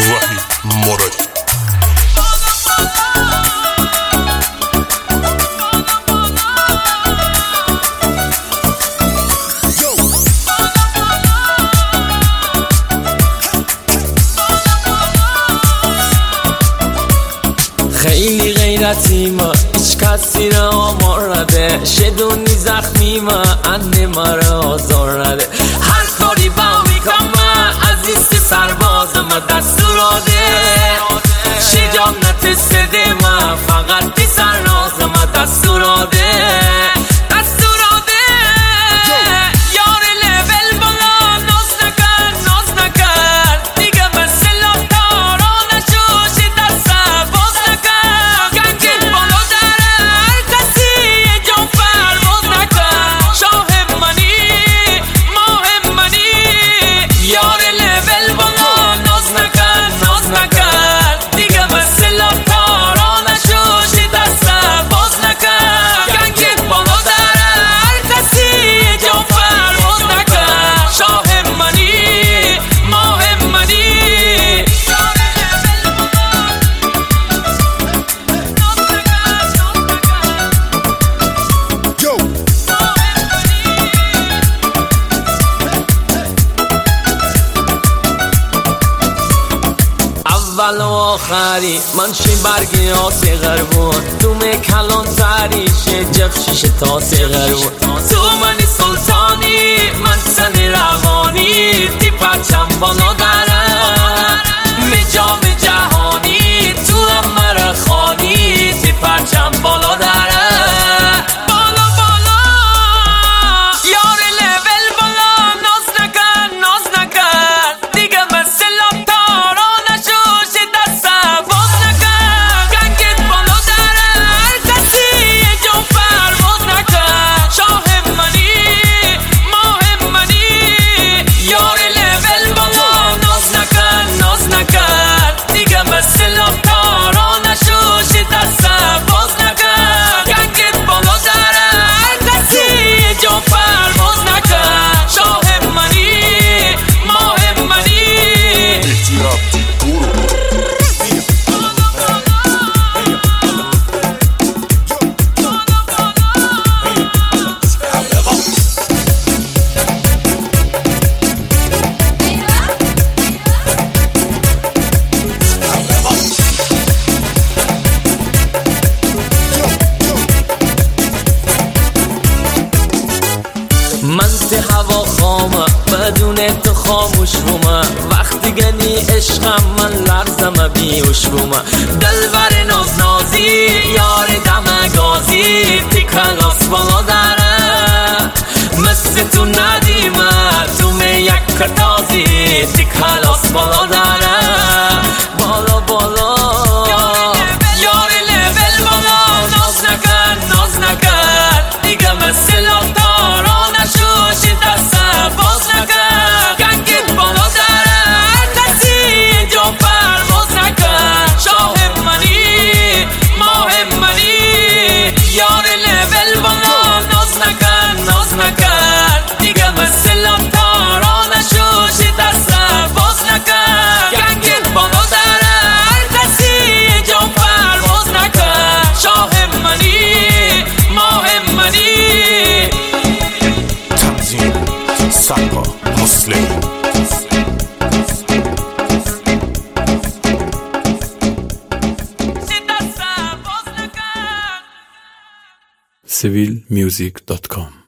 وحید مرادی. خیلی غیرتی ما هیچ کسی را آمار نده، شدونی زخمی ما انده ما را آزار نده. هر کاری با میکنم عزیز سرباز ما دستوراده، شجاعت سده ما فقط بی سرناز ما دستوراده. اول و آخری من شی برگی آسیغر بود، تو می کلان تریشه جفشیش تا سیغر بود. تو من سلطانی من سن روانی، تی پرچم بالا دارم می جام جهانی، تو هم مرا خانی تی پرچم بالا دارم. من ته هوا خامه بدون تو خاموش بومه، وقتی گنی عشقم من لرزم بیوش بومه. دلبر ناز نازی یار دم گازی تی کلاس بالا داره، مثل تو ندیمه تو می یک کتازی تی کلاس بالا داره. بالا بالا یار لیول بالا، ناز نکن ناز نکن دیگه مثل آتاران شوشی دست باز نکن. گنگت بالا داره هر کسی جو پرواز نکن. شاه منی ماه منی یار لیول بالا، ناز نکن ناز نکن دیگه مثل آتاران شوشی دست باز نکن. گنگت بالا داره هر کسی جو پرواز نکن. شاه منی ماه منی سپا مسلم. civilmusic.com